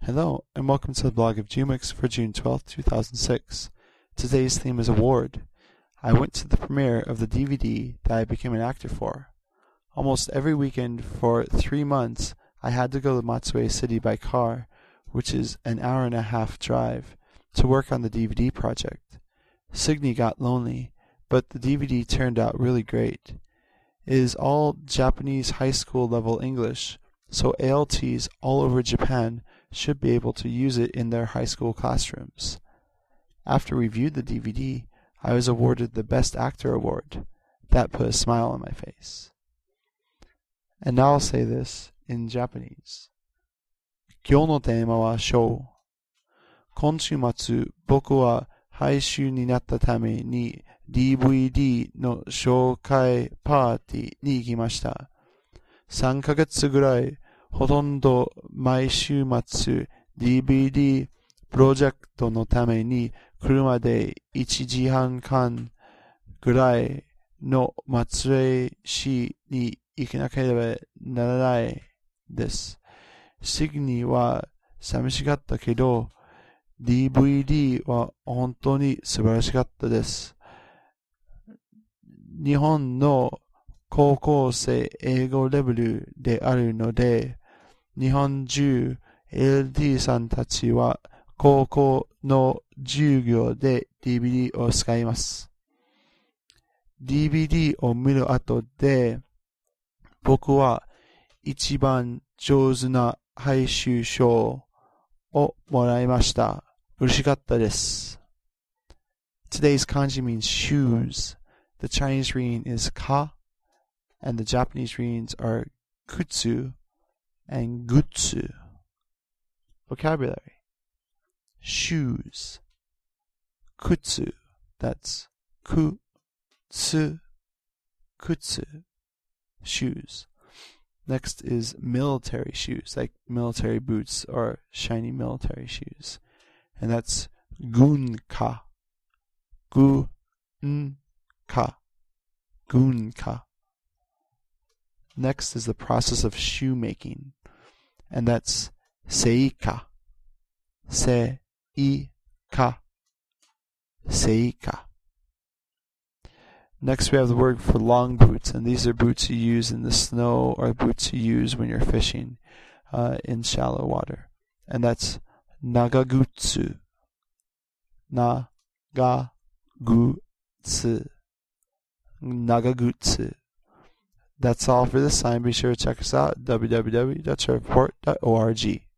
Hello, and welcome to the blog of Jumix for June 12, 2006. Today's theme is award. I went to the premiere of the DVD that I became an actor for. Almost every weekend for 3 months, I had to go to Matsue City by car, which is an hour-and-a-half drive, to work on the DVD project. Signy got lonely, but the DVD turned out really great. It is all Japanese high school level English, so ALTs all over Japan should be able to use it in their high school classrooms. After we viewed the DVD, I was awarded the Best Actor award. That put a smile on my face. And now I'll say this in Japanese. 今日のテーマはショー。今週末、僕は配信になったために DVD の紹介パーティーに行きました。3ヶ月ぐらいほとんど毎週末 DVD プロジェクトのために車で1時間ぐらいの松江市に行かなければならないです。シグニーは寂しかったけど DVD は本当に素晴らしかったです。日本の高校生英語レベルであるので、日本中 LD さんたちは高校の授業で DVD を使います。DVD を見る後で、僕は一番上手な配信賞をもらいました。嬉しかったです。Today's kanji means shoes. The Chinese reading is ka, and the Japanese readings are kutsu and gutsu. Vocabulary. Shoes. Kutsu. That's kutsu. Kutsu. Shoes. Next is military shoes, like military boots or shiny military shoes. And that's gunka. Gunka. Gunka. Next is the process of shoemaking, and that's seika. Seika. Seika. Next we have the word for long boots, and these are boots you use in the snow or boots you use when you're fishing in shallow water. And that's nagagutsu. Nagagutsu. Nagagutsu. That's all for this time. Be sure to check us out at www.surfport.org.